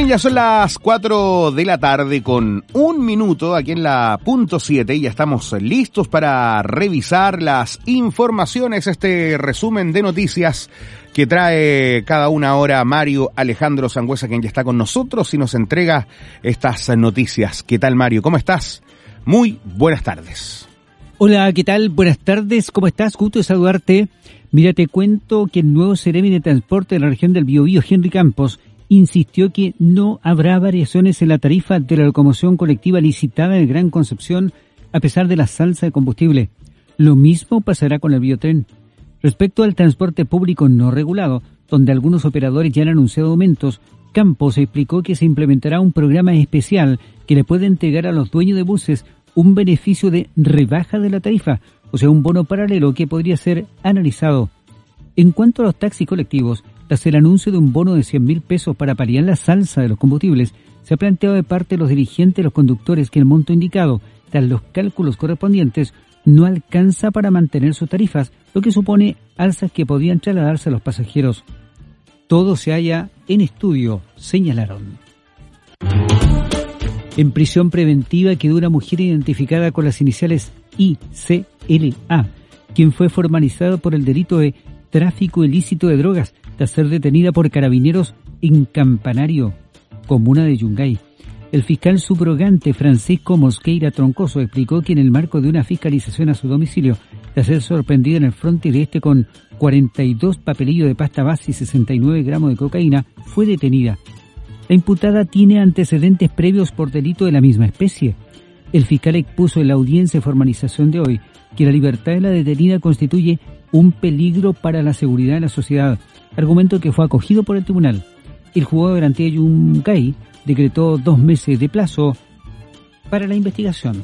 Ya son las 4 de la tarde con 1 minuto aquí en la punto 7 y ya estamos listos para revisar las informaciones, este resumen de noticias que trae cada una hora Mario Alejandro Sangüesa, quien ya está con nosotros y nos entrega estas noticias. ¿Qué tal, Mario? ¿Cómo estás? Muy buenas tardes. Hola, ¿qué tal? Buenas tardes, ¿cómo estás? Gusto de saludarte. Mira, te cuento que el nuevo Seremi de Transporte de la región del Biobío, Henry Campos, insistió que no habrá variaciones en la tarifa de la locomoción colectiva licitada en el Gran Concepción a pesar de la alza de combustible. Lo mismo pasará con el biotren. Respecto al transporte público no regulado, donde algunos operadores ya han anunciado aumentos, Campos explicó que se implementará un programa especial que le puede entregar a los dueños de buses un beneficio de rebaja de la tarifa, o sea, un bono paralelo que podría ser analizado. En cuanto a los taxis colectivos, tras el anuncio de un bono de 100.000 pesos para paliar la alza de los combustibles, se ha planteado de parte de los dirigentes de los conductores que el monto indicado, tras los cálculos correspondientes, no alcanza para mantener sus tarifas, lo que supone alzas que podrían trasladarse a los pasajeros. Todo se halla en estudio, señalaron. En prisión preventiva quedó una mujer identificada con las iniciales ICLA, quien fue formalizada por el delito de tráfico ilícito de drogas, tras ser detenida por carabineros en Campanario, comuna de Yungay. El fiscal subrogante Francisco Mosqueira Troncoso explicó que en el marco de una fiscalización a su domicilio, tras ser sorprendida en el fronte de este con 42 papelillos de pasta base y 69 gramos de cocaína, fue detenida. La imputada tiene antecedentes previos por delito de la misma especie. El fiscal expuso en la audiencia de formalización de hoy que la libertad de la detenida constituye un peligro para la seguridad de la sociedad, argumento que fue acogido por el tribunal. El juzgado de garantía de Yungay decretó 2 meses de plazo para la investigación.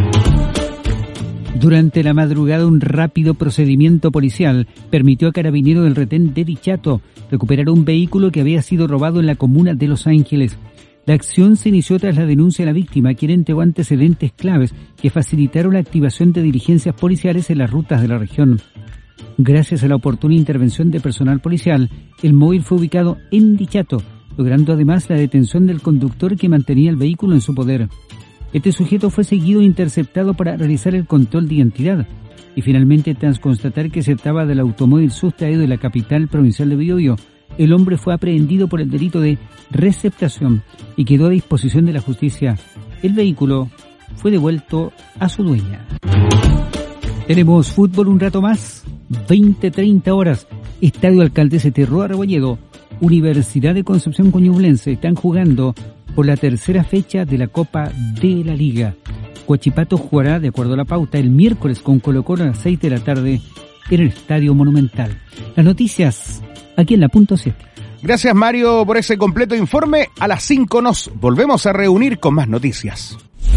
Durante la madrugada, un rápido procedimiento policial permitió a carabineros del retén de Dichato recuperar un vehículo que había sido robado en la comuna de Los Ángeles. La acción se inició tras la denuncia de la víctima, quien entregó antecedentes claves que facilitaron la activación de diligencias policiales en las rutas de la región. Gracias a la oportuna intervención de personal policial, el móvil fue ubicado en Dichato, logrando además la detención del conductor que mantenía el vehículo en su poder. Este sujeto fue seguido e interceptado para realizar el control de identidad y finalmente, tras constatar que se trataba del automóvil sustraído de la capital provincial de Biobío, el hombre fue aprehendido por el delito de receptación y quedó a disposición de la justicia. El vehículo fue devuelto a su dueña. Tenemos fútbol un rato más, 20:30 horas, Estadio Alcaldesa Terroa Rebolledo, Universidad de Concepción Ñublense están jugando por la tercera fecha de la Copa de la Liga. Huachipato jugará, de acuerdo a la pauta, el miércoles con Colo-Colo a las 6 de la tarde en el Estadio Monumental. Las noticias aquí en la punto 7. Gracias, Mario, por ese completo informe. A las 5 nos volvemos a reunir con más noticias.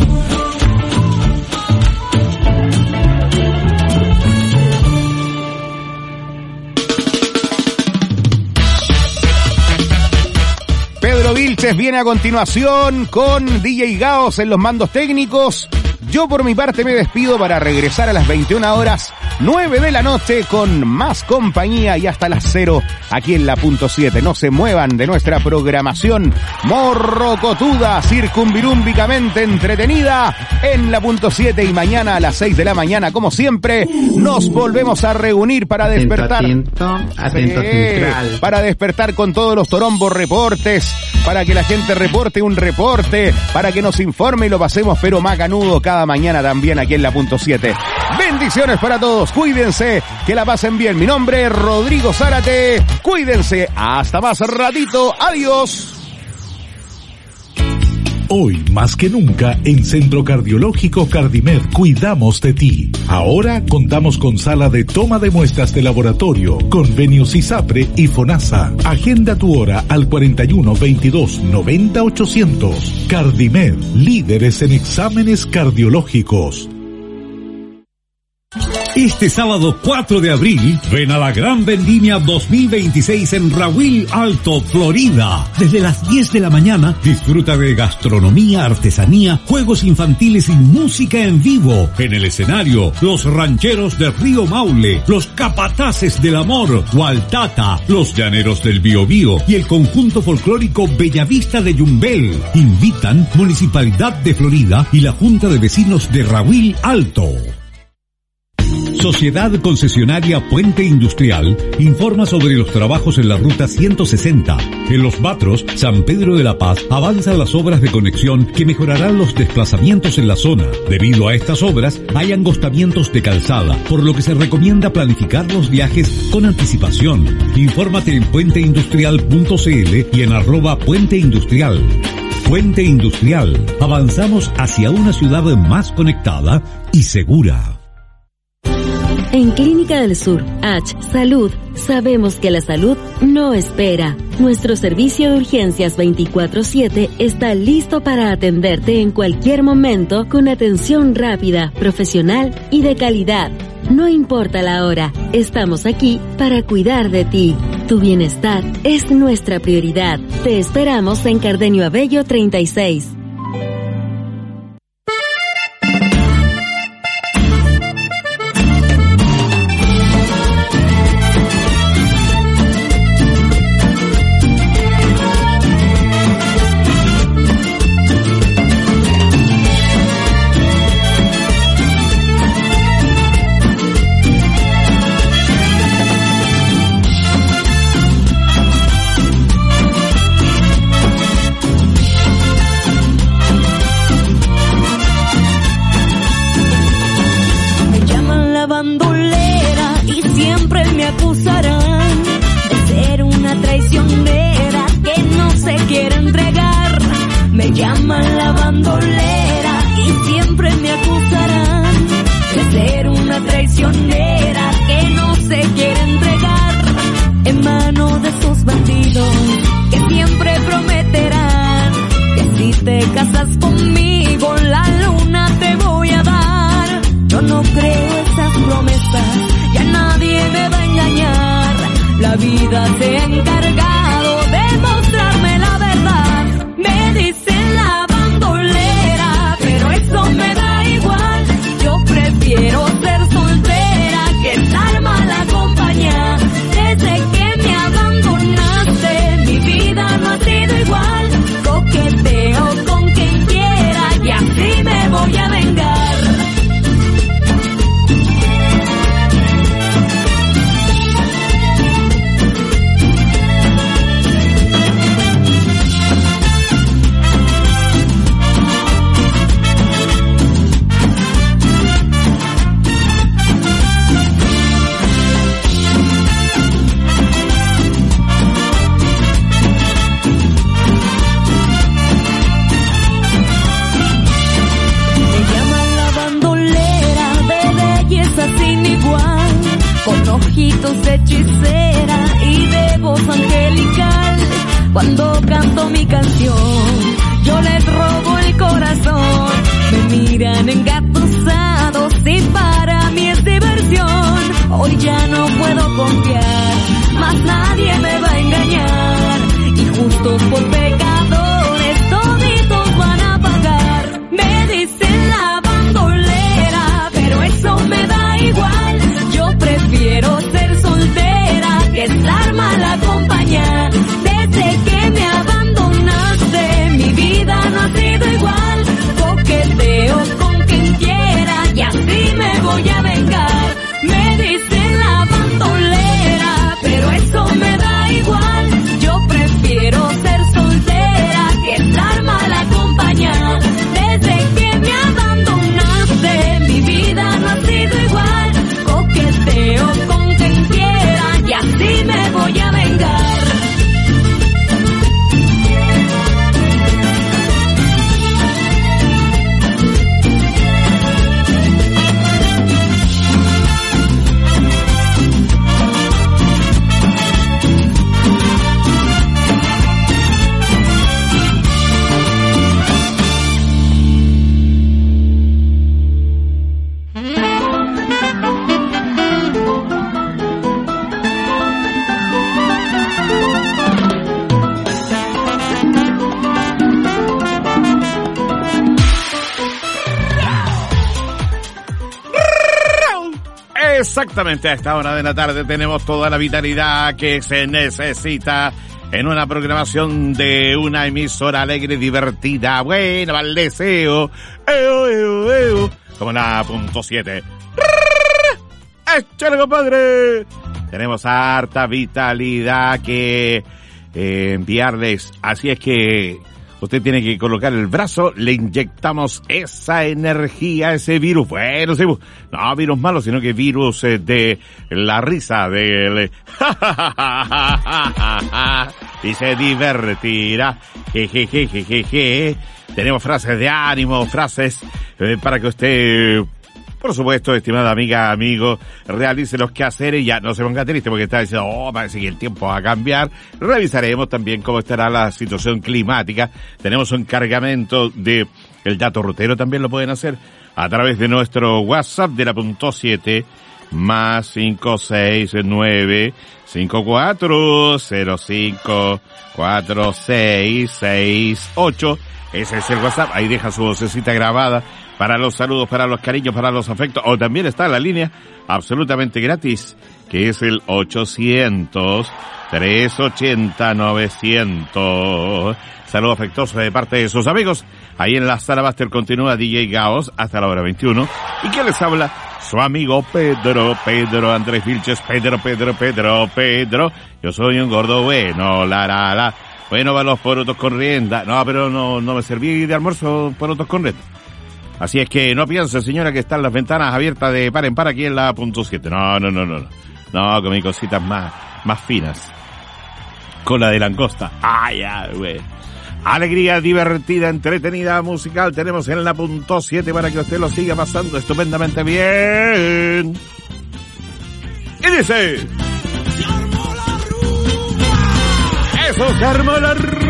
Pedro Vilches viene a continuación con DJ Gaos en los mandos técnicos. Yo por mi parte me despido para regresar a las 21 horas, 9 de la noche con más compañía y hasta las 0 aquí en la punto 7. No se muevan de nuestra programación morrocotuda, circunvirumbicamente entretenida en la punto 7 y mañana a las 6 de la mañana, como siempre, nos volvemos a reunir para despertar. Atento, central. Para despertar con todos los Torombos reportes, para que la gente reporte un reporte, para que nos informe y lo pasemos pero macanudo cada mañana también aquí en la punto 7. Bendiciones para todos, cuídense, que la pasen bien. Mi nombre es Rodrigo Zárate, cuídense, hasta más ratito, adiós. Hoy más que nunca en Centro Cardiológico Cardimed cuidamos de ti. Ahora contamos con sala de toma de muestras de laboratorio, convenios ISAPRE y FONASA. Agenda tu hora al 41 22 90 800. Cardimed, líderes en exámenes cardiológicos. Este sábado 4 de abril, ven a la Gran Vendimia 2026 en Rawil Alto, Florida. Desde las 10 de la mañana, disfruta de gastronomía, artesanía, juegos infantiles y música en vivo. En el escenario, los rancheros de Río Maule, los capataces del amor, Hualtata, los llaneros del Biobío y el conjunto folclórico Bellavista de Yumbel. Invitan Municipalidad de Florida y la Junta de Vecinos de Rawil Alto. Sociedad Concesionaria Puente Industrial informa sobre los trabajos en la ruta 160. En Los Batros, San Pedro de la Paz, avanzan las obras de conexión que mejorarán los desplazamientos en la zona. Debido a estas obras, hay angostamientos de calzada, por lo que se recomienda planificar los viajes con anticipación. Infórmate en puenteindustrial.cl y en @puenteindustrial. Puente Industrial. Avanzamos hacia una ciudad más conectada y segura. En Clínica del Sur, H Salud, sabemos que la salud no espera. Nuestro servicio de urgencias 24/7 está listo para atenderte en cualquier momento con atención rápida, profesional y de calidad. No importa la hora, estamos aquí para cuidar de ti. Tu bienestar es nuestra prioridad. Te esperamos en Cardenio Abello 36. Desde que me abandonaste, mi vida no ha sido Exactamente a esta hora de la tarde tenemos toda la vitalidad que se necesita en una programación de una emisora alegre, divertida, buena, al deseo, como la .7. ¡Échale, compadre! Tenemos harta vitalidad que enviarles, así es que usted tiene que colocar el brazo, le inyectamos esa energía, ese virus. Bueno, sí, no virus malo, sino que virus de la risa, del y se divertirá. Jejejejeje. Tenemos frases de ánimo, frases para que usted, por supuesto, estimada amiga, amigo, realice los quehaceres y ya no se ponga triste porque está diciendo, parece que el tiempo va a cambiar. Revisaremos también cómo estará la situación climática. Tenemos un cargamento de el dato rutero, también lo pueden hacer a través de nuestro WhatsApp de la .7 más 569 5405 4668. Ese es el WhatsApp, ahí deja su vocecita grabada para los saludos, para los cariños, para los afectos, o también está la línea absolutamente gratis, que es el 800-380-900. Saludo afectuoso de parte de sus amigos. Ahí en la sala Master continúa DJ Gaos hasta la hora 21. ¿Y qué les habla? Su amigo Pedro Andrés Vilches. Pedro. Yo soy un gordo bueno, la. Bueno, va los porotos con rienda. No, pero no me serví de almuerzo porotos con rienda. Así es que no piense, señora, que están las ventanas abiertas de par en par aquí en la .7. No. No, con mis cositas más finas. Cola de langosta. Güey. Alegría divertida, entretenida, musical tenemos en la .7 para que usted lo siga pasando estupendamente bien. Y dice... ¡Eso, se armó la rumba!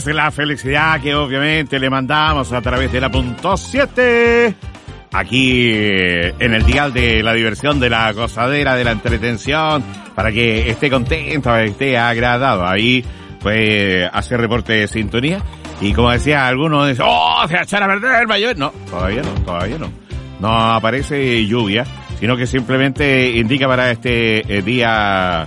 la felicidad que obviamente le mandamos a través de la .7. Aquí en el dial de la diversión, de la gozadera, de la entretención, para que esté contento, esté agradado. Ahí pues hace reporte de sintonía. Y como decía algunos, se va a echar a perder el mayor. No, todavía no. No aparece lluvia, sino que simplemente indica para este día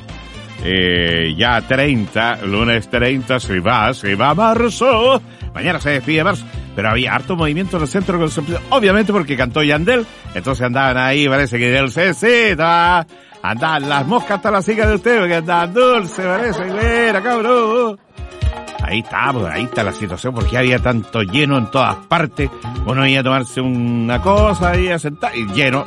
ya 30, lunes 30, se va marzo. Mañana se despide marzo. Pero había harto movimiento en el centro de Concepción, obviamente porque cantó Yandel, entonces andaban ahí, parece que del CC, andaban las moscas hasta la siga de usted, porque andaban dulce, parece, mira, cabrón. Ahí está la situación, porque había tanto lleno en todas partes, uno iba a tomarse una cosa, ahí a sentar, y lleno,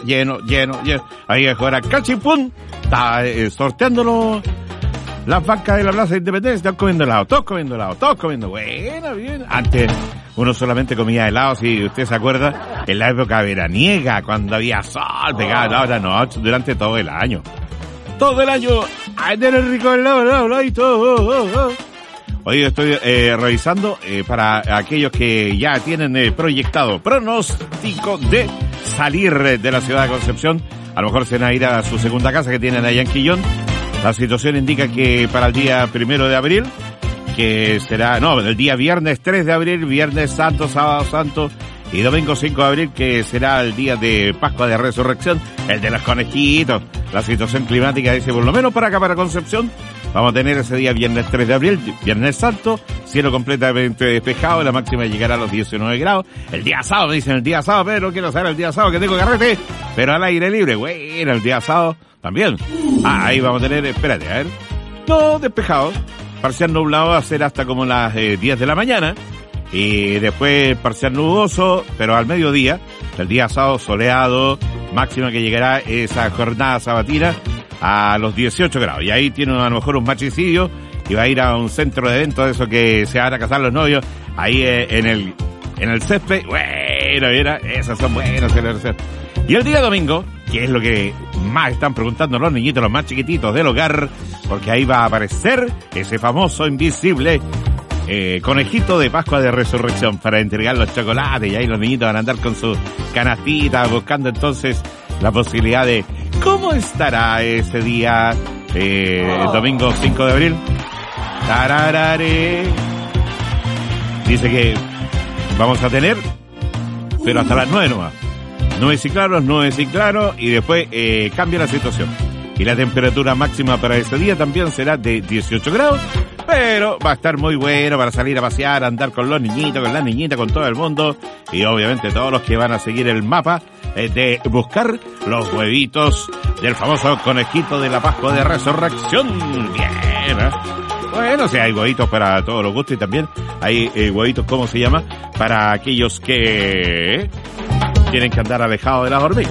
ahí a jugar a cachipún, estaba sorteándolo. Las bancas de la Plaza de Independencia están comiendo helado, todos comiendo, bueno, bien. Antes uno solamente comía helado, si usted se acuerda, en la época veraniega, cuando había sol, pegado, ahora no, durante todo el año. Todo el año, ay, tener rico helado, y todo. Hoy estoy revisando para aquellos que ya tienen proyectado pronóstico de salir de la ciudad de Concepción. A lo mejor se van a ir a su segunda casa que tienen allá en Quillón. La situación indica que para el día 1 de abril, que será, el día viernes 3 de abril, viernes santo, sábado santo y domingo 5 de abril, que será el día de Pascua de Resurrección, el de los conejitos. La situación climática dice, por lo menos para acá, para Concepción, vamos a tener ese día viernes 3 de abril, viernes santo, cielo completamente despejado, la máxima llegará a los 19 grados. El día sábado, me dicen el día sábado, pero no quiero saber el día sábado que tengo carrete, pero al aire libre, bueno, el día sábado también. Ahí vamos a tener, espérate, a ver, no, despejado, parcial nublado va a ser hasta como las 10 de la mañana, y después parcial nuboso, pero al mediodía, el día sábado soleado, máxima que llegará esa jornada sabatina a los 18 grados. Y ahí tiene a lo mejor un machicidio y va a ir a un centro de eventos de eso que se van a casar los novios, ahí en el césped. Bueno, mira, esas son buenas. Y el día domingo, que es lo que más están preguntando los niñitos, los más chiquititos del hogar, porque ahí va a aparecer ese famoso invisible conejito de Pascua de Resurrección para entregar los chocolates, y ahí los niñitos van a andar con sus canastitas buscando entonces la posibilidad de cómo estará ese día domingo 5 de abril. Tararare. Dice que vamos a tener, pero hasta las 9 nomás. Nubes y claros, y después cambia la situación. Y la temperatura máxima para ese día también será de 18 grados, pero va a estar muy bueno para salir a pasear, a andar con los niñitos, con las niñitas, con todo el mundo, y obviamente todos los que van a seguir el mapa de buscar los huevitos del famoso conejito de la Pascua de Resurrección. Bien, ¿eh? Bueno, sí, hay huevitos para todos los gustos, y también hay huevitos, ¿cómo se llama? Para aquellos que tienen que andar alejados de las hormigas.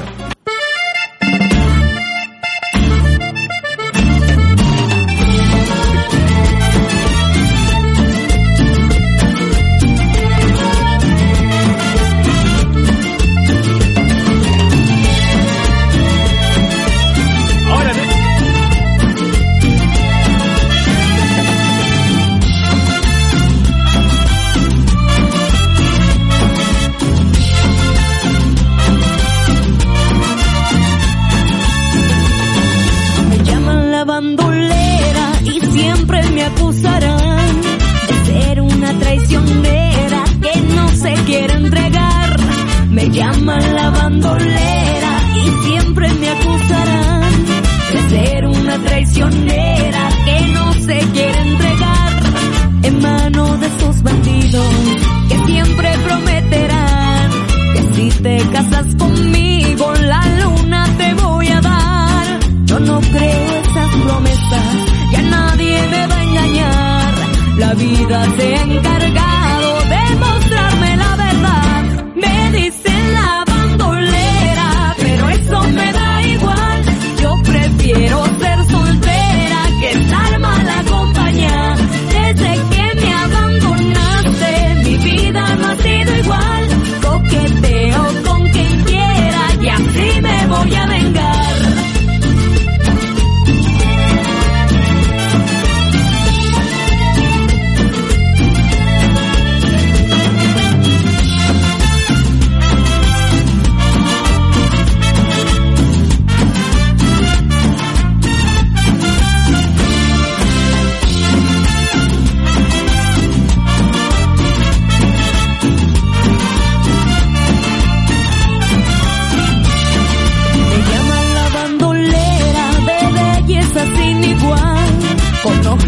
llaman la bandolera y siempre me acusarán de ser una traicionera que no se quiere entregar en manos de esos bandidos que siempre prometerán que si te casas conmigo la luna te voy a dar. Yo no creo esas promesas, ya nadie me va a engañar. La vida se ha encargado de mostrarme la verdad. Me dicen la bandolera, pero eso me da igual. Yo prefiero ser soltera que estar mal acompañada. Desde que me abandonaste, mi vida no ha sido igual. Coqueteo con quien quiera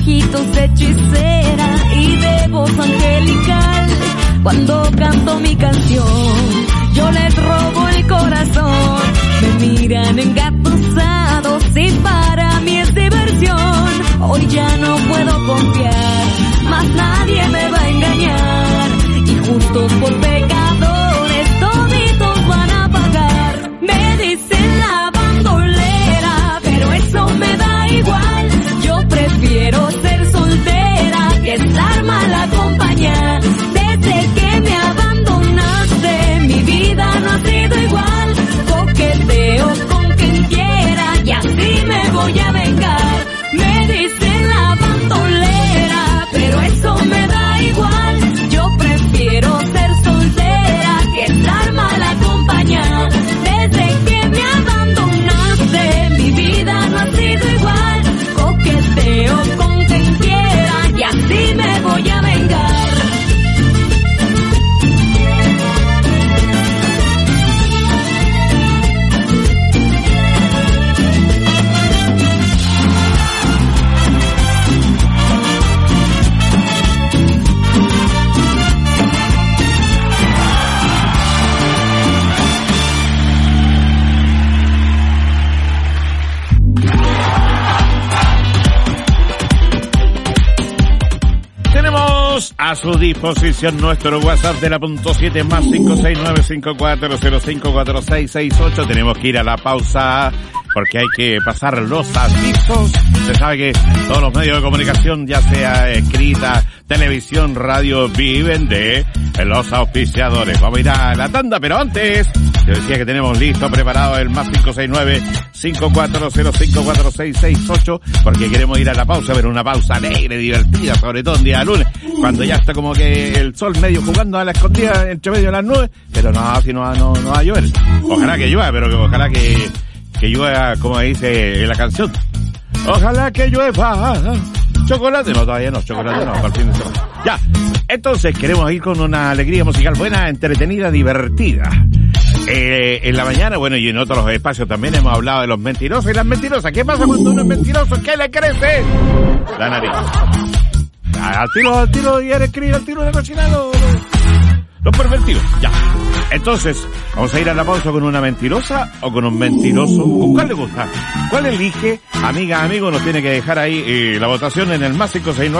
ojitos de hechicera y de voz angelical. Cuando canto mi canción, yo les robo el corazón. Me miran engatusados y para mí es diversión. Hoy ya no puedo confiar, más nadie me va a engañar. Y justos por pecadores, toditos van a pagar. Me dicen la bandolera, pero eso me da igual. Yo prefiero ser soltera que estar mal acompañada. Desde que me abandonaste, mi vida no ha sido igual. Coqueteo con quien quiera y así me voy a vengar. Me dicen la bandolera, pero eso me da igual. Yo prefiero ser soltera que estar mal acompañada. Desde que me abandonaste, mi vida no ha sido igual. Coqueteo con quien quiera y así me voy a vengar. A su disposición nuestro WhatsApp de la .7 más 569-5405-4668. Tenemos que ir a la pausa porque hay que pasar los avisos. Se sabe que todos los medios de comunicación, ya sea escrita, televisión, radio, viven de los auspiciadores. Vamos a ir a la tanda, pero antes, yo decía que tenemos listo, preparado el más 569-5405-4668, porque queremos ir a la pausa, pero una pausa alegre, divertida, sobre todo un día de lunes, cuando ya está como que el sol medio jugando a la escondida entre medio de las nubes, pero no, si no va a llover. Ojalá que llueva, pero ojalá que llueva, como dice la canción. Ojalá que llueva. Chocolate, no, todavía no, chocolate no, para el fin de semana. Ya, entonces queremos ir con una alegría musical buena, entretenida, divertida. En la mañana, bueno, y en otros espacios también hemos hablado de los mentirosos y las mentirosas. ¿Qué pasa cuando uno es mentiroso? ¿Qué le crece? La nariz. Al tiro, y eres cría, al tiro de cocina, los pervertidos. Ya. Entonces, vamos a ir a la pausa con una mentirosa o con un mentiroso. ¿Con cuál le gusta? ¿Cuál elige? Amiga, amigo, nos tiene que dejar ahí la votación en el más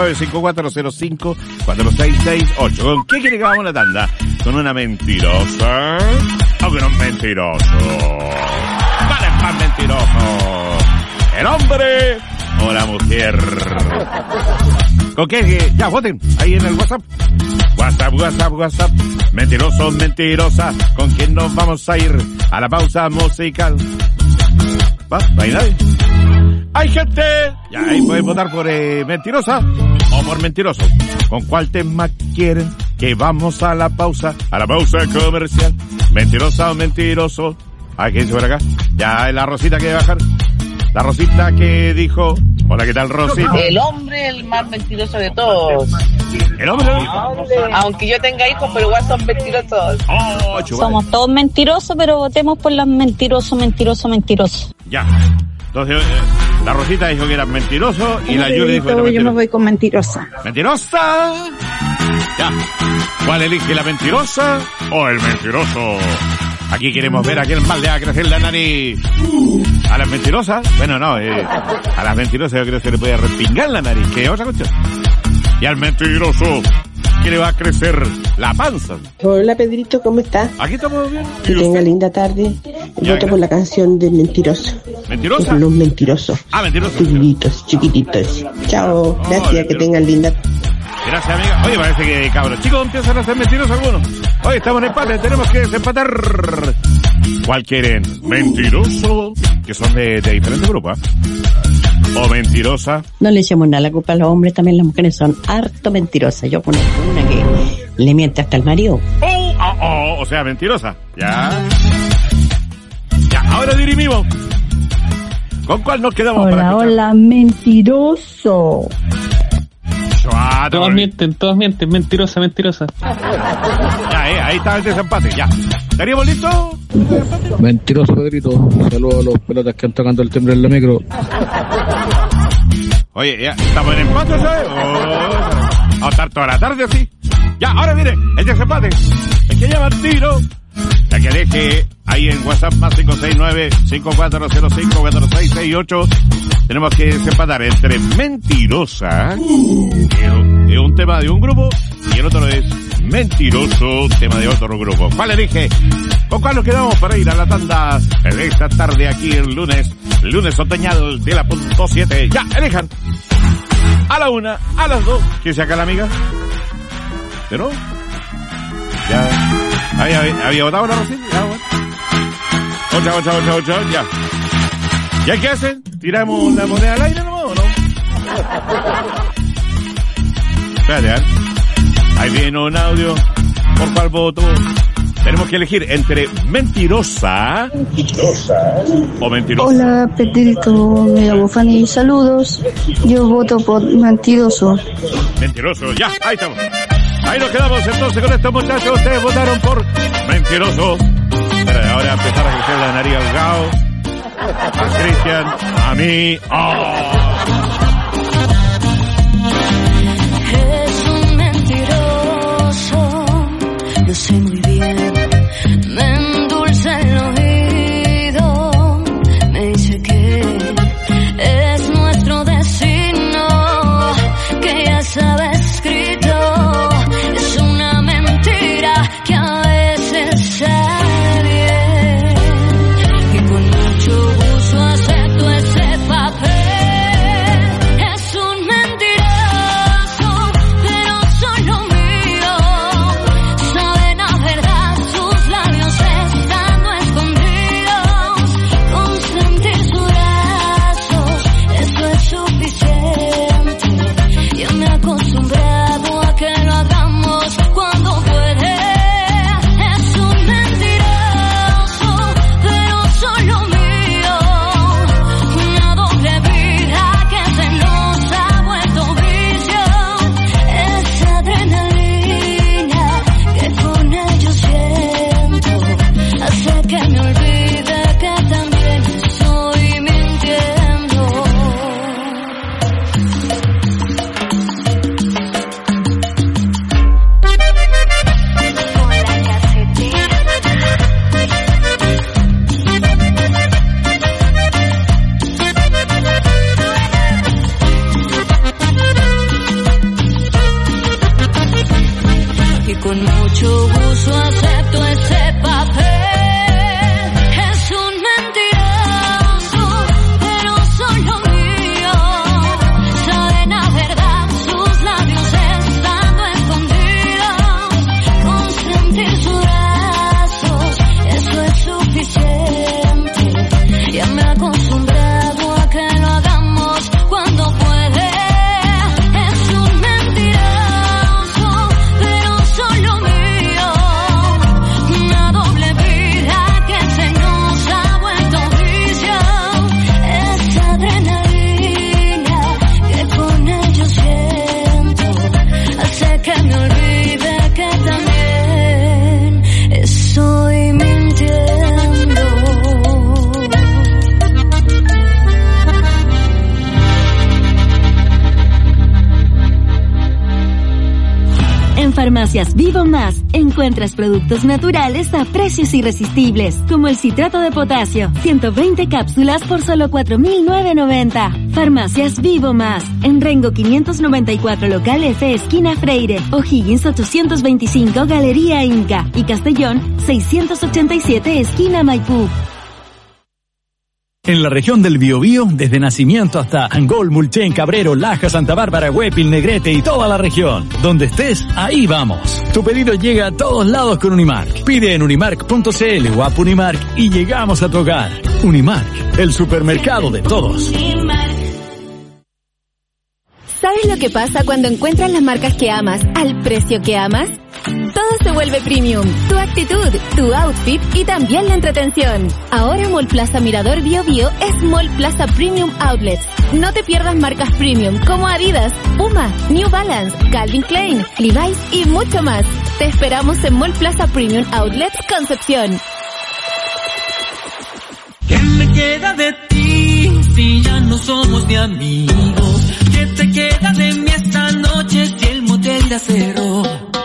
569-5405-4668. ¿Con qué quiere que hagamos la tanda? ¿Con una mentirosa o con un mentiroso? ¿Cuál es más mentiroso? ¿El hombre o la mujer? ¿Con qué? Ya, voten ahí en el WhatsApp. WhatsApp. Mentiroso, mentirosa. ¿Con quién nos vamos a ir a la pausa musical? ¿Va? ¿No hay nadie? ¡Hay gente! Ya, ahí pueden votar por mentirosa o por mentiroso. ¿Con cuál tema quieren que vamos a la pausa comercial? ¿Mentirosa o mentiroso? ¿Ah, qué dice por acá? Ya, la Rosita que debe bajar. La Rosita que dijo... Hola, ¿qué tal, Rosita? El hombre el más mentiroso de todos. ¿El hombre? Aunque yo tenga hijos, pero igual son mentirosos. Oh, somos todos mentirosos, pero votemos por los mentirosos. Ya. Entonces, la Rosita dijo que era mentiroso y la Yuli dijo que era mentiroso. Yo me voy con mentirosa. ¿Mentirosa? Ya. ¿Cuál elige, la mentirosa o el mentiroso? Aquí queremos ver a quién más le va a crecer la nariz. ¿A las mentirosas? Bueno, no, a las mentirosas yo creo que se le puede respingar la nariz, que es otra cuestión. Y al mentiroso, ¿qué le va a crecer? La panza. Hola, Pedrito, ¿cómo estás? Aquí estamos bien. Que tenga linda tarde. Voto por la canción del mentiroso. ¿Mentirosa? Por los mentirosos. Ah, mentirosos. Chiquititos. Chao, gracias, que tengan linda. Gracias, amiga. Oye, parece que cabros chicos empiezan a ser mentirosos algunos. Oye, estamos en empate, tenemos que desempatar. ¿Cuál quieren? ¿Mentiroso? Que son de diferentes grupos, ¿o mentirosa? No le echemos nada la culpa a los hombres, también las mujeres son harto mentirosas. Yo conozco una que le miente hasta el marido. O sea, mentirosa. Ya, ahora dirimimos. ¿Con cuál nos quedamos para escuchar? Hola, mentiroso. Todos mienten, mentirosa. Ya, ahí está el desempate, ya. ¿Estaríamos listos? Mentiroso, Pedrito. Saludos a los pelotas que han tocando el timbre en la micro. Oye, ya, ¿estamos en empate, ¿sabes? Vamos a estar toda la tarde así. Ya, ahora viene el desempate. El que llama el tiro. La que deje ahí en WhatsApp más 569-5405-4668. Tenemos que desempatar entre mentirosa, que es un tema de un grupo, y el otro es mentiroso, tema de otro grupo. ¿Cuál elige? ¿Con cuál nos quedamos para ir a la tanda de esta tarde aquí el lunes otoñal de la punto 7? Ya, elijan. A la 1, a las 2. ¿Quién saca la amiga? ¿Pero? Ya. ¿Había votado la Rosita? Ya, bueno. 8, ya. ¿Ya qué hacen? ¿Tiramos la moneda al aire nomás o no? Espérate, ¿eh? Ahí viene un audio. ¿Por cuál voto? Tenemos que elegir entre mentirosa o mentiroso. Hola, Pedrito, me llamo Fanny, saludos. Yo voto por mentiroso. Mentiroso, ya, ahí estamos. Ahí nos quedamos entonces con estos muchachos. Ustedes votaron por mentiroso. Pero ahora empezar a crecer la nariz al Gao, a Cristian, a mí. ¡Oh! Es un mentiroso, lo sé muy bien. Me endulza el oído, me dice que es nuestro destino, que ya sabe escrito. Es una mentira que a veces sale bien, que con mucho gusto acepto ese papel. Es un mentiroso, pero solo mío. Saben a verdad sus labios estando escondidos. Con sentir sus brazos, eso es suficiente. Ya me he acostumbrado a que lo hagamos cuando puede. Es un mentiroso, pero solo mío. Una doble vida que se nos ha vuelto vicio. Esa adrenalina que con ellos siento hace que me olvide que también estoy mintiendo. Y con mucho gusto acepto ese papel. Es un mentiroso, pero solo mío. Saben a verdad sus labios estando escondidos. Con sentir sus brazos, eso es suficiente. Ya me he acostumbrado a que lo hagamos cuando puede. Es un mentiroso, pero solo mío. Una doble vida que se nos ha vuelto vicio. Esa adrenalina que con ellos siento hace que me olvide que también estoy mintiendo. En Farmacias Vivo Más encuentras productos naturales a precios irresistibles, como el citrato de potasio, 120 cápsulas por solo 4.990. Farmacias Vivo Más, en Rengo 594 local F, esquina Freire, O'Higgins 825 Galería Inca y Castellón 687 esquina Maipú. En la región del Biobío, desde Nacimiento hasta Angol, Mulchen, Cabrero, Laja, Santa Bárbara, Huépil, Negrete y toda la región. Donde estés, ahí vamos. Tu pedido llega a todos lados con Unimark. Pide en unimark.cl o app Unimark y llegamos a tu hogar. Unimark, el supermercado de todos. ¿Sabes lo que pasa cuando encuentras las marcas que amas al precio que amas? Todo se vuelve premium. Tu actitud, tu outfit y también la entretención. Ahora Mall Plaza Mirador Bio Bio es Mall Plaza Premium Outlets. No te pierdas marcas premium como Adidas, Puma, New Balance, Calvin Klein, Levi's y mucho más. Te esperamos en Mall Plaza Premium Outlets Concepción. ¿Qué me queda de ti si ya no somos ni amigos? te queda de mí esta noche si el motel ya cerró?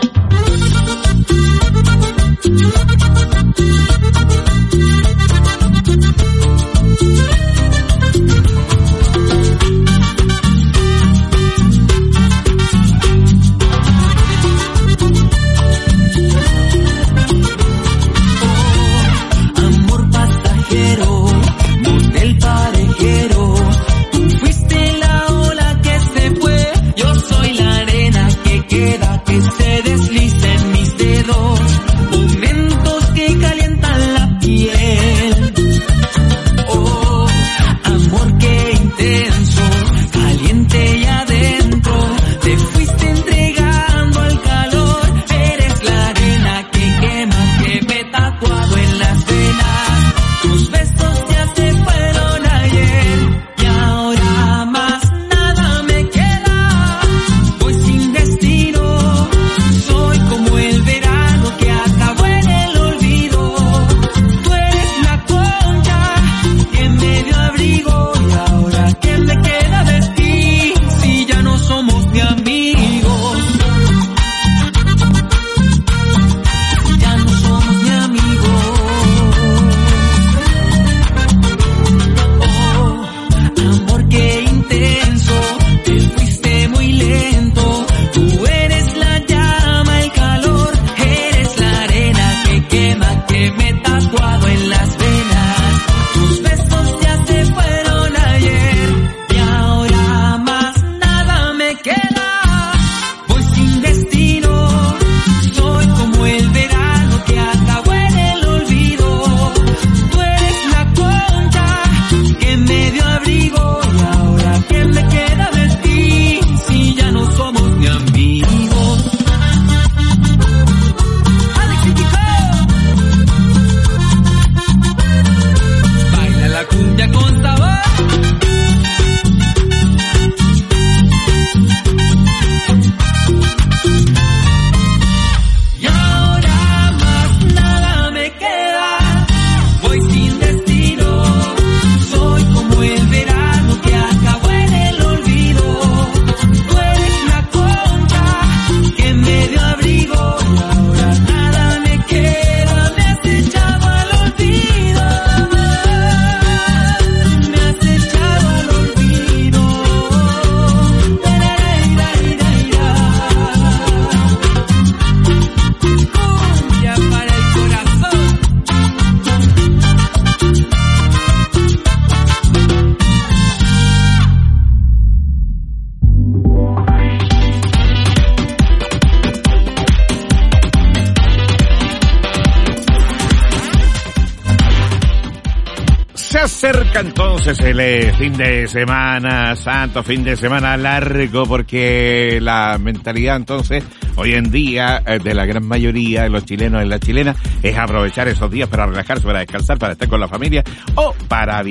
Acerca entonces el fin de semana santo, fin de semana largo, porque la mentalidad entonces hoy en día de la gran mayoría de los chilenos y las chilenas es aprovechar esos días para relajarse, para descansar, para estar con la familia o para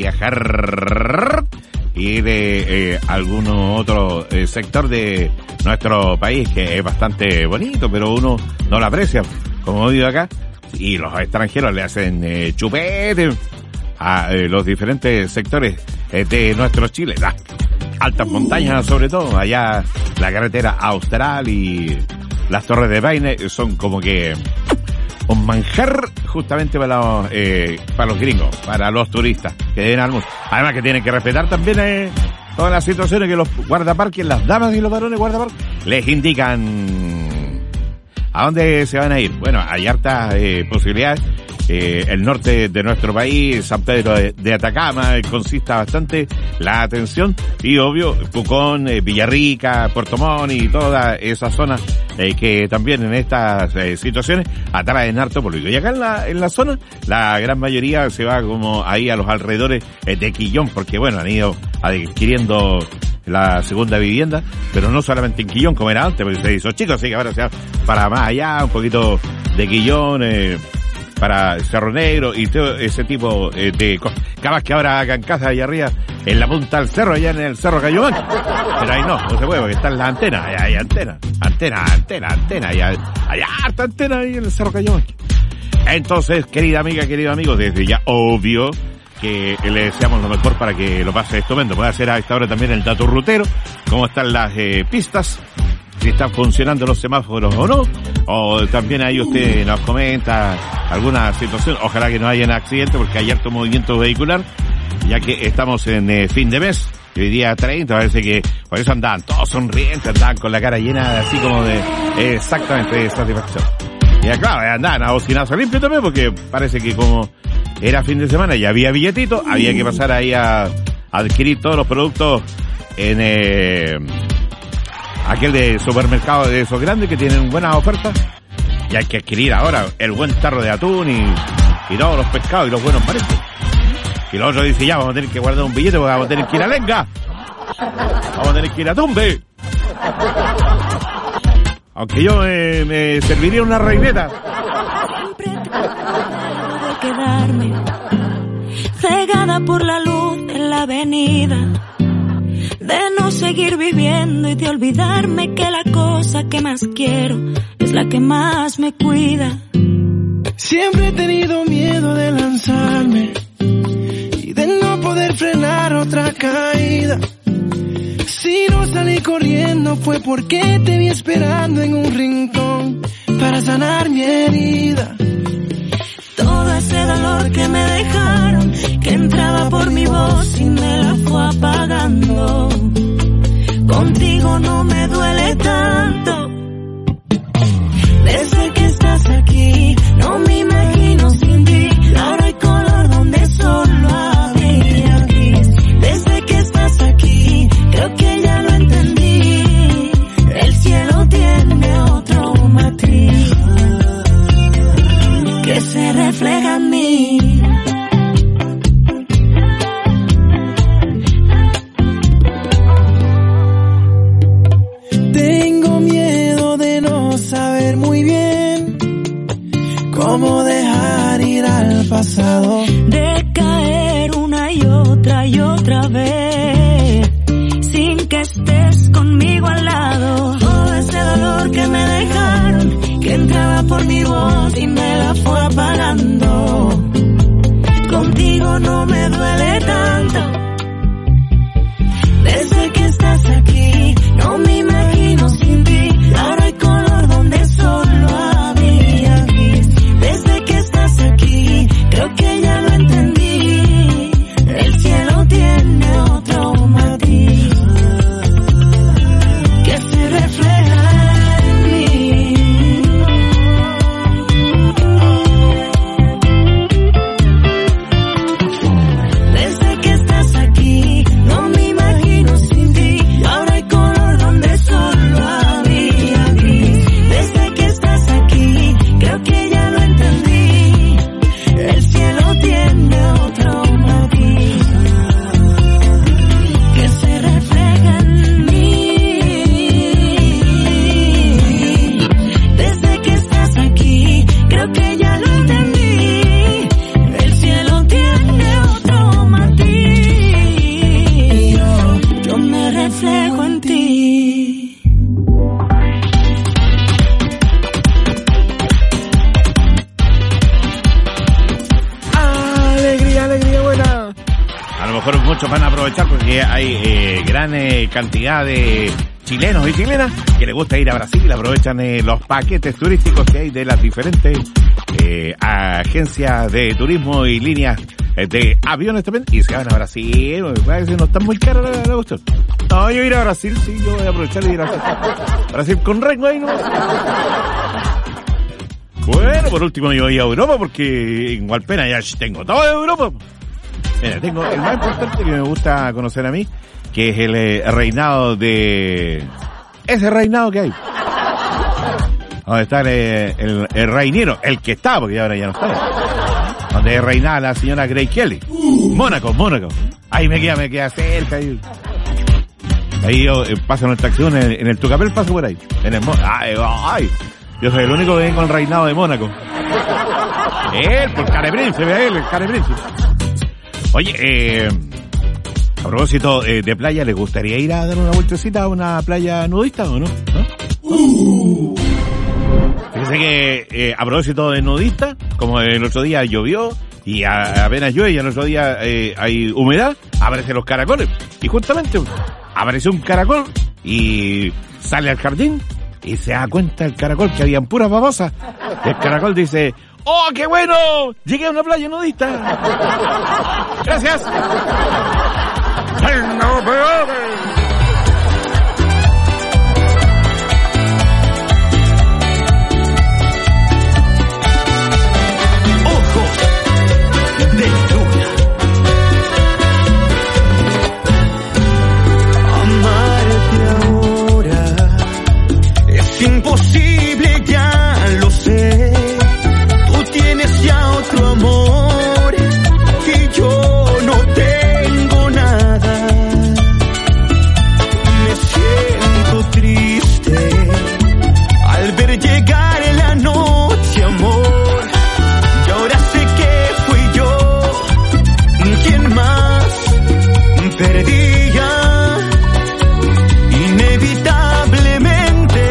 viajar y de algún otro sector de nuestro país que es bastante bonito, pero uno no lo aprecia, como digo acá, y los extranjeros le hacen chupete a los diferentes sectores de nuestro Chile, las altas montañas sobre todo, allá la carretera austral y las Torres de Paine son como que un manjar justamente para los gringos, para los turistas que deben almorzar. Además que tienen que respetar también todas las situaciones que los guardaparques, las damas y los varones guardaparques les indican a dónde se van a ir. Bueno, hay hartas posibilidades. El norte de nuestro país, San Pedro de Atacama, consista bastante la atención, y obvio Pucón, Villarrica, Puerto Montt y toda esa zona que también en estas situaciones atraen harto público. Y acá en la zona la gran mayoría se va como ahí a los alrededores de Quillón, porque bueno, han ido adquiriendo la segunda vivienda, pero no solamente en Quillón como era antes, porque se hizo chico, así que ahora se va para más allá, un poquito de Quillón, para Cerro Negro y todo ese tipo de cosas. Capaz que ahora hagan casa allá arriba, en la punta del cerro, allá en el Cerro Cayomanque. Pero ahí no se puede, porque están las antenas, hay antenas, y hay harta antena ahí en el Cerro Cayomanque. Entonces, querida amiga, querido amigo, desde ya, obvio, que le deseamos lo mejor para que lo pase estupendo. Puede hacer a esta hora también el dato rutero, cómo están las pistas, si están funcionando los semáforos o no, o también ahí usted nos comenta alguna situación. Ojalá que no haya accidentes porque hay harto movimiento vehicular, ya que estamos en fin de mes. Hoy día 30, parece que por eso andaban todos sonrientes, andaban con la cara llena así como de exactamente de satisfacción. Y claro, andaban a bocinazo limpio también porque parece que como era fin de semana y había billetito, había que pasar ahí a adquirir todos los productos en aquel de supermercado de esos grandes que tienen buenas ofertas. Y hay que adquirir ahora el buen tarro de atún y todos los pescados y los buenos mariscos. Y los otros dicen, ya, vamos a tener que guardar un billete porque vamos a tener que ir a Lenga. Vamos a tener que ir a Tumbe. Aunque yo me serviría una reineta. Siempre de quedarme cegada por la luz en la avenida, de no seguir viviendo y de olvidarme que la cosa que más quiero es la que más me cuida. Siempre he tenido miedo de lanzarme y de no poder frenar otra caída. Si no salí corriendo fue porque te vi esperando en un rincón para sanar mi herida. Todo ese dolor que me dejaron, que entraba por mi voz y me la fue apagando. Contigo no me duele tanto. Desde que estás aquí, no me imagino sin ti. Ahora hay color donde solo había gris. Desde que estás aquí, creo que ya lo entendí. El cielo tiene otro matiz que se refleja en mí. Tengo miedo de no saber muy bien cómo dejar ir al pasado, de caer una y otra vez sin que estés conmigo al lado. Todo ese dolor que me dejaron, que entraba por mi voz y me la fue apagando. Contigo no me duele tanto. Desde que estás aquí, no me imagino sin ti. Ahora hay color donde solo había gris. Desde que estás aquí, creo que ya lo entendí. El cielo tiene otro matiz que se refleja en mí. Desde que estás aquí, no me imagino sin ti. Ahora hay color donde solo había gris. Desde que estás aquí, creo que ya lo entendí. El cielo tiene otro matiz que se refleja en mí. Desde que estás aquí, creo que ya lo entendí. El cielo tiene otro matiz. Yo me reflejo en ti. Alegría, alegría buena. A lo mejor muchos van a aprovechar porque hay gran cantidad de chilenos y chilenas que les gusta ir a Brasil. Aprovechan los paquetes turísticos que hay de las diferentes agencias de turismo y líneas de aviones también, y se van a Brasil. Parece que no está muy caro la cuestión. No, yo ir a Brasil, sí, yo voy a aprovechar de ir a Brasil con Rengo ahí, ¿no? Bueno, por último yo voy a Europa porque en Hualpena ya tengo todo de Europa. Mira, tengo el más importante que me gusta conocer a mí, que es el reinado de... ese reinado que hay. Donde está el reinero, el que está, porque ahora ya no está. Donde reinaba la señora Grace Kelly. Mónaco. Ahí me queda cerca. Ahí yo paso en el taxi, en el Tucapel paso por ahí. En el ay. Yo soy el único que vengo con el reinado de Mónaco. Él, por Carebríncipe, el Carebríncipe. Oye, a propósito de playa, ¿les gustaría ir a dar una vueltecita a una playa nudista o no? Fíjense que a propósito de nudista, como el otro día llovió y apenas llueve y al otro día hay humedad, aparecen los caracoles. Y justamente apareció un caracol y sale al jardín y se da cuenta el caracol que habían puras babosas. El caracol dice: ¡oh, qué bueno! Llegué a una playa nudista. Gracias. Imposible, ya lo sé. Tú tienes ya otro amor y yo no tengo nada. Me siento triste al ver llegar la noche, amor. Y ahora sé que fui yo quien más perdía. Inevitablemente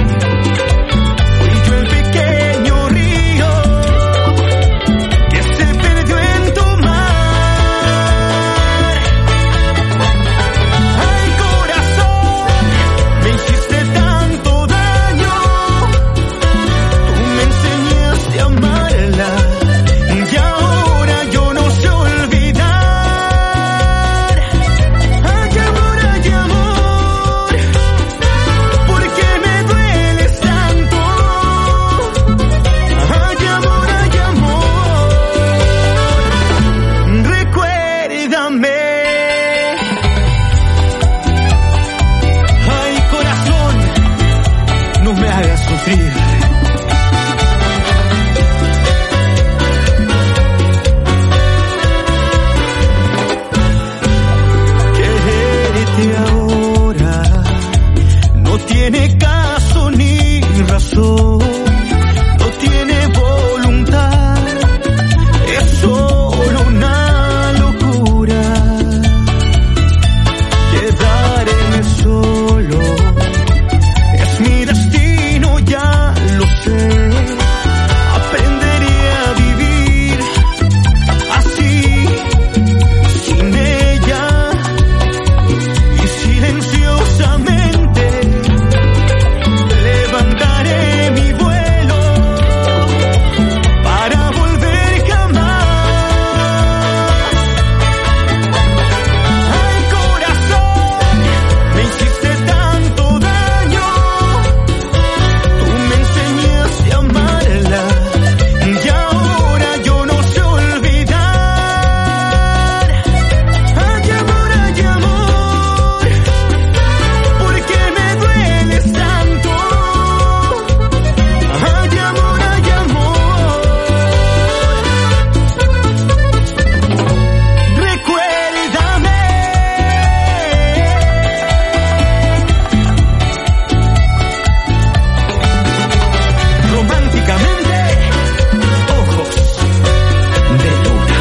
tiene caso ni razón, no tiene voluntad, es solo una locura. Quedarme solo es mi destino, ya lo sé. Aprenderé a vivir así, sin ella, y silenciosamente levantaré mi vuelo para volver jamás. Ay, corazón, me hiciste tanto daño, tú me enseñaste a amarla y ahora yo no sé olvidar. Ay, amor, ¿por qué me dueles tanto? Ay, amor, recuérdame. Románticamente, ojos de luna.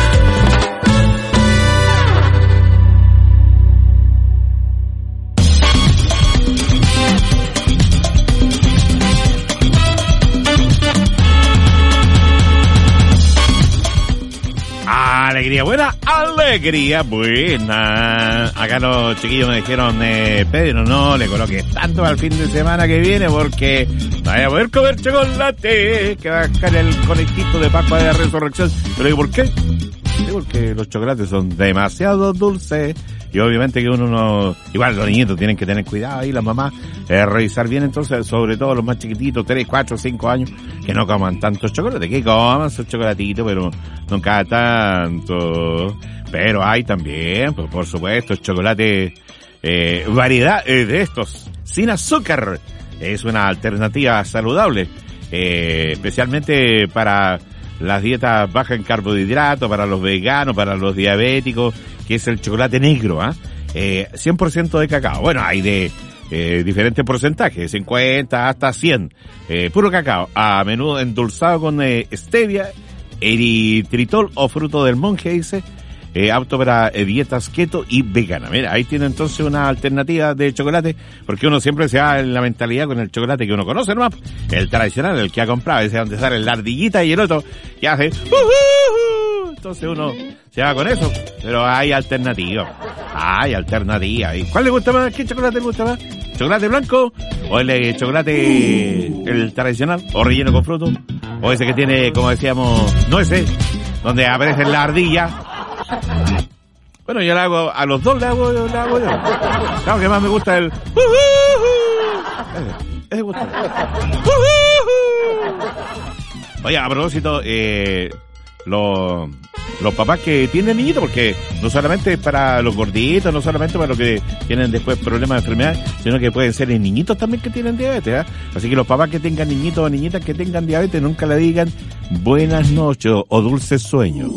Alegría buena, alegría buena. Acá los chiquillos me dijeron, Pedro, no le coloques tanto al fin de semana que viene porque no voy a poder comer chocolate, que va a caer el conejito de Pascua de la Resurrección. Pero digo, ¿por qué? Sí, porque los chocolates son demasiado dulces y obviamente que uno no... Igual los niñitos tienen que tener cuidado ahí, las mamás, revisar bien entonces, sobre todo los más chiquititos, 3, 4, 5 años, que no coman tantos chocolates, que coman sus chocolatitos, pero nunca tanto. Pero hay también, pues por supuesto, chocolate, variedad de estos, sin azúcar. Es una alternativa saludable, especialmente para las dietas bajas en carbohidratos, para los veganos, para los diabéticos, que es el chocolate negro, 100% de cacao. Bueno, hay de diferentes porcentajes, 50 hasta 100, puro cacao, a menudo endulzado con stevia, eritritol o fruto del monje, dice, apto para dietas keto y vegana. Mira, ahí tiene entonces una alternativa de chocolate, porque uno siempre se va en la mentalidad con el chocolate que uno conoce, ¿no? El tradicional, el que ha comprado, ese donde sale la ardillita y el otro que hace entonces uno se va con eso. Pero hay alternativas. ¿Y cuál le gusta más? ¿Qué chocolate le gusta más? ¿Chocolate blanco? ¿O el chocolate el tradicional? ¿O relleno con frutos? ¿O ese que tiene, como decíamos, nueces? Donde aparecen la ardilla. Bueno, yo le hago, a los dos le hago yo. Claro que más me gusta el... Ese gusta. Oye, a propósito, los papás que tienen niñitos, porque no solamente para los gorditos, no solamente para los que tienen después problemas de enfermedad, sino que pueden ser niñitos también que tienen diabetes, ¿eh? Así que los papás que tengan niñitos o niñitas que tengan diabetes, nunca le digan buenas noches o dulces sueños.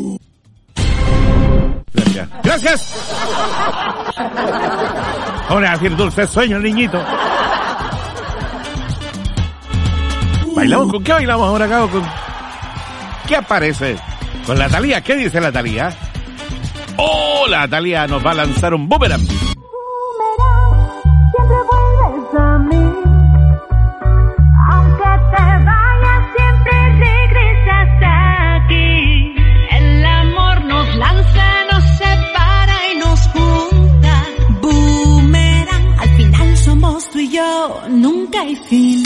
Gracias. Ahora a decir dulces sueños, niñito. ¿Bailamos? ¿Con qué bailamos ahora, Cabo? ¿Qué aparece? Con la Thalía. ¿Qué dice la Thalía? ¡Oh! La Thalía nos va a lanzar un boomerang. Siempre vuelves a mí. Aunque te vayas, siempre regresas aquí. El amor nos lanza, nos separa y nos junta. Boomerang, al final somos tú y yo. Nunca hay fin.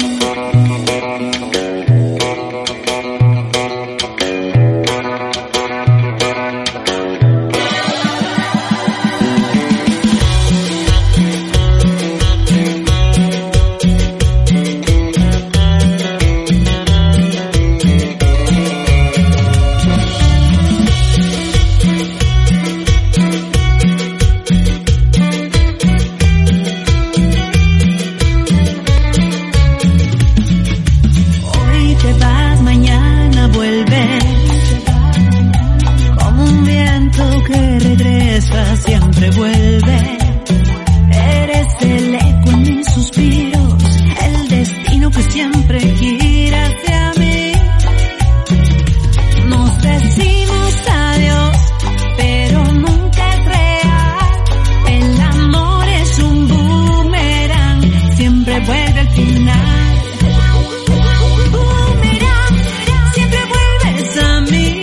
Siempre vuelve, eres el eco en mis suspiros, el destino que siempre gira hacia mí. Nos decimos adiós, pero nunca es real. El amor es un boomerang, siempre vuelve al final. Boomerang, siempre vuelves a mí.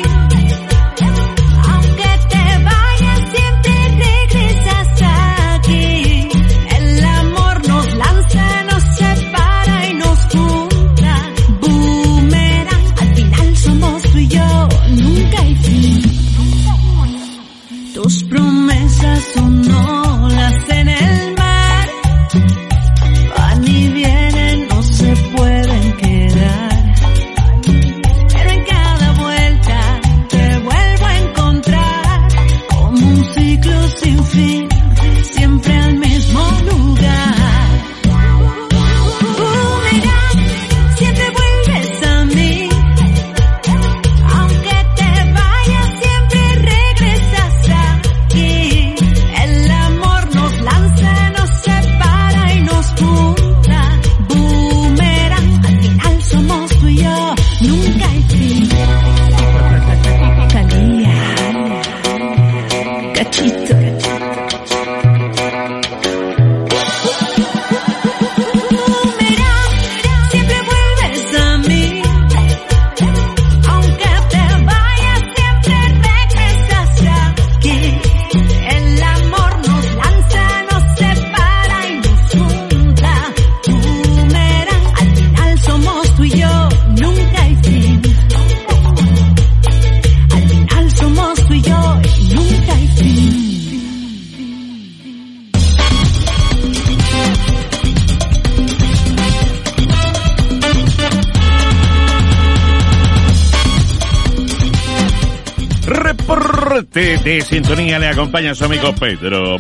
Tus promesas son olas en el mar, van y vienen, no se pueden quedar. Pero en cada vuelta te vuelvo a encontrar, como un ciclo sin fin, siempre al mismo lugar. Boomerang, siempre vuelves a mí. Aunque te vayas, siempre regresas aquí. El amor nos lanza, nos separa y nos junta. Boomerang, al final somos tú y yo, nunca hay fin. Thalía, Cachito. De sintonía le acompaña a su amigo Pedro,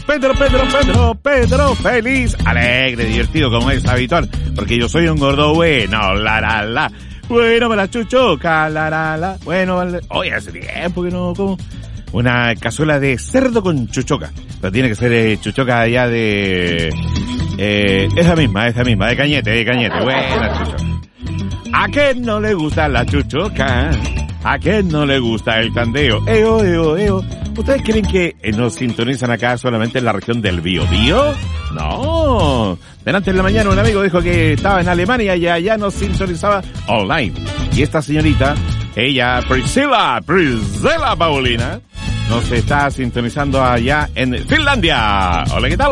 feliz, alegre, divertido como es habitual, porque yo soy un gordo bueno, bueno para la chuchoca, bueno, oye, hace tiempo que no como una cazuela de cerdo con chuchoca, pero tiene que ser chuchoca allá de, esa misma, de cañete, buena chuchoca. ¿A quién no le gusta la chuchoca? ¿A quién no le gusta el tandeo? Eo. ¿Ustedes creen que nos sintonizan acá solamente en la región del Biobío? No. Delante en la mañana un amigo dijo que estaba en Alemania y allá nos sintonizaba online. Y esta señorita Ella, Priscilla Paulina, nos está sintonizando allá en Finlandia. Hola, ¿qué tal?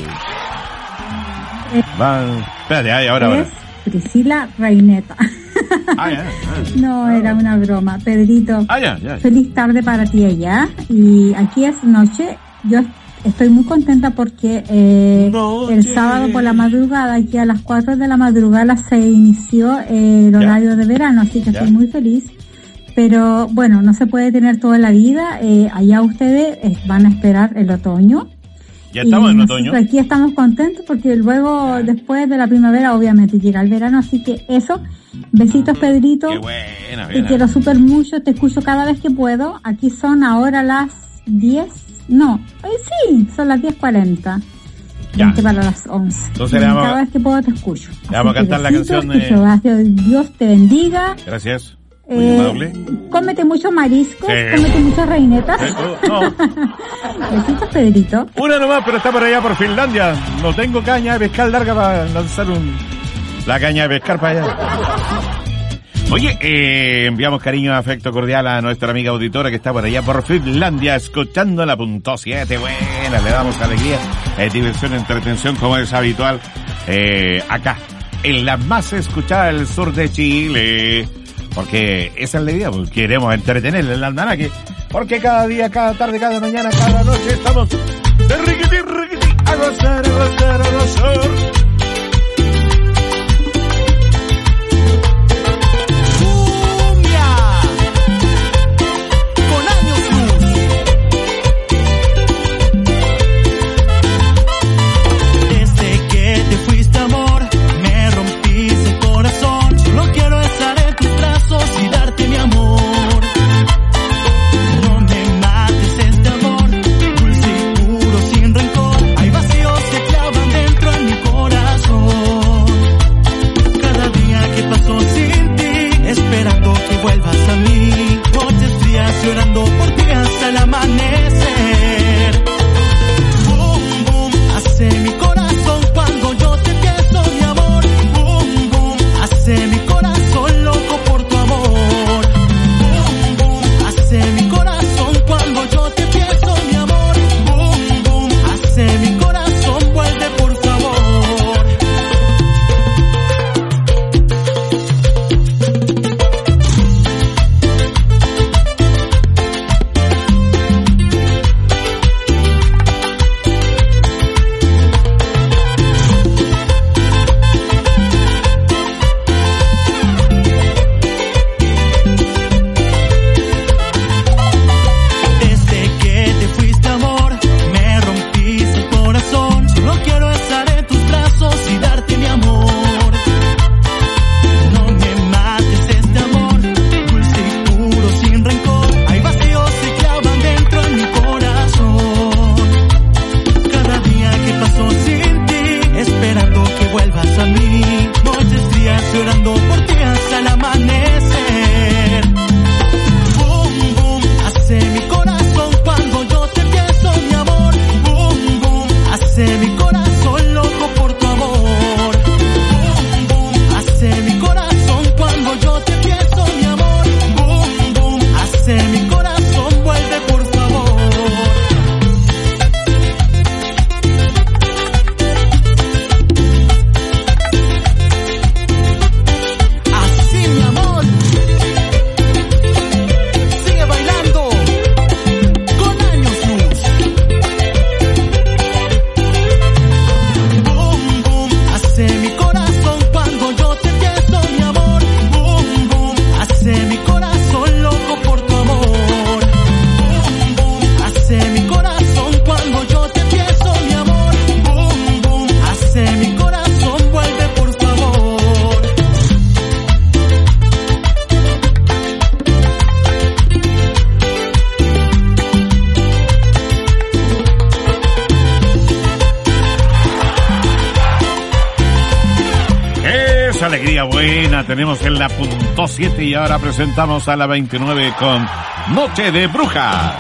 Espérate, ahora. Priscilla Reineta. No, era una broma. Pedrito, feliz tarde para ti allá. Y aquí es noche. Yo estoy muy contenta porque el sábado por la madrugada, aquí a las 4 de la madrugada, se inició el horario de verano, así que estoy muy feliz. Pero bueno, no se puede tener toda la vida. Allá ustedes van a esperar el otoño. Ya estamos en otoño. Aquí estamos contentos porque luego, después de la primavera, obviamente llega el verano. Así que eso, besitos, Pedrito. Qué buena. Te quiero súper mucho, te escucho cada vez que puedo. Aquí son ahora las 10. No, sí, son las 10:40. Ya. Para las 11. Entonces cada vez que puedo te escucho. Le vamos a cantar la canción de... Dios te bendiga. Gracias. Cómete mucho marisco, cómete muchas reinetas. No. Besitos, Pedrito. Una nomás, pero está por allá por Finlandia. No tengo caña de pescar larga para lanzar la caña de pescar para allá. Oye, enviamos cariño y afecto cordial a nuestra amiga auditora que está por allá por Finlandia escuchando la .7. Buena, le damos alegría, diversión, entretención como es habitual acá, en la más escuchada del sur de Chile. Porque esa es la idea, porque queremos entretenerle el almanaque. Porque cada día, cada tarde, cada mañana, cada noche estamos de riquiti, a gozar, a gozar, a gozar. Alegría buena tenemos en la .7 y ahora presentamos a la 29 con Noche de Bruja.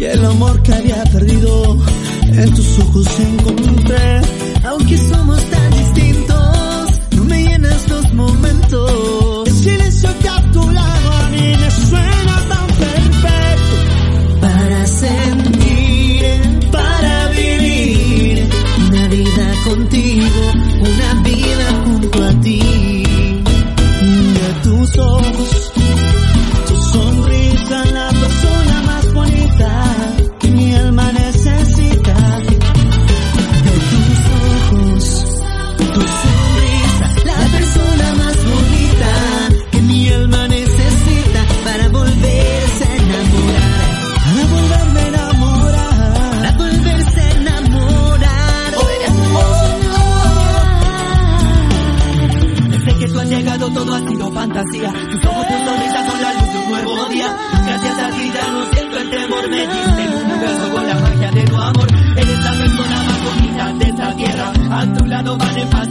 el amor que había perdido en tus ojos encontré. Aunque somos tan distintos, no me llenas los momentos. El silencio que a tu lado a mí me suena tan perfecto. Para sentir, para vivir una vida contigo, una vida junto a ti. De tus ojos, tu sonrisa, la persona más bonita que mi alma necesita. De tus ojos, tu sonrisa, la persona más bonita que mi alma necesita para volverse a enamorar, para volverme a enamorar, para volverse a enamorar. Desde que tú has llegado todo ha sido fantasía. Tus ojos, tu sonrisa son la luz de un nuevo día. Gracias a ti ya no siento el temor. Me diste un universo con la magia de tu amor. Eres la persona más bonita de esta tierra. A tu lado van en paz.